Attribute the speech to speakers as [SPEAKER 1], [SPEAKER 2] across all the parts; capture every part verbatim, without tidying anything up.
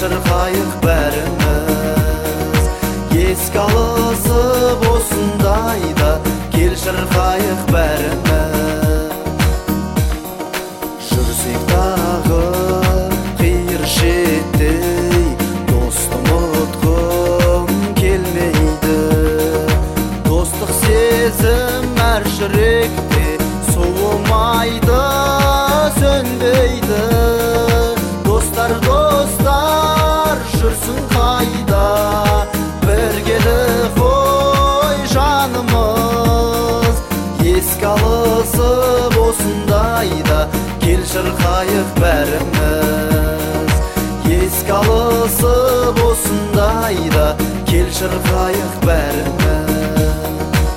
[SPEAKER 1] шырқайық бәріміз. Еске алысып осындайда, кел шырқайық бәріміз. Жүрсек дағы қиыр шеттей, досты ұмытқым келмейді. Достық сезім әр жүректе, суымайды, сөнбейді. Достар, достар, жүрсін қайда, біргелі қой жанымыз. Еске алысып осындайда, кел шырқайық бәріміз. Еске алысып осындайда, кел шырқайық бәріміз.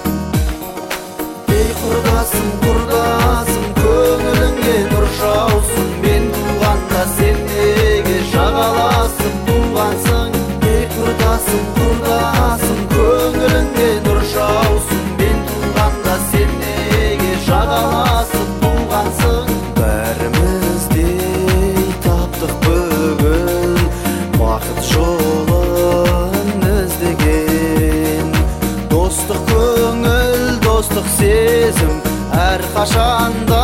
[SPEAKER 1] Ей құрдасым, құрдасым, көңіліңе нұр жаусын. Мен туғанда сен неге жағаласып туғансың? Ей құрдасым, құрдасым, көңіліңе нұр жаусын. Мен туғанда сен неге жағаласып туғансың? Бәріміздей таптық бүгін бақыт жолын іздеген. Достық көңіл, достық сезім әр қашанда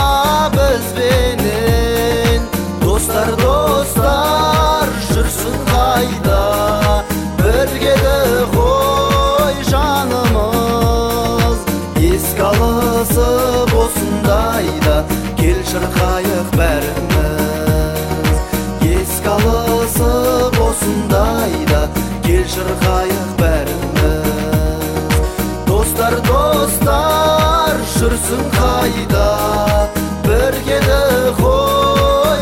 [SPEAKER 1] бізбенен. Достар, достар, жүрсін қайда, біргелі қой жанымыз. Еске алысып осындайда, кел шырқайық бәріміз. Еске алысып осындайда, кел шырқайық бәріміз. Достар, достар, жүрсін қайда, біргелі қой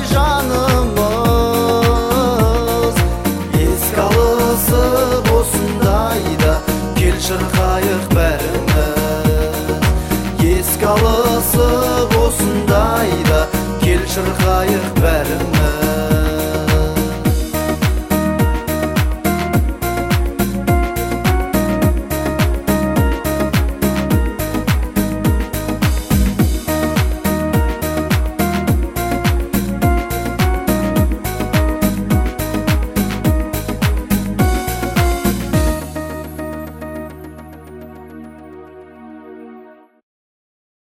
[SPEAKER 1] жанымыз. Еске алысып осындайда, кел шырқайық бәріміз. Еске алысып осындайда, кел шырқайық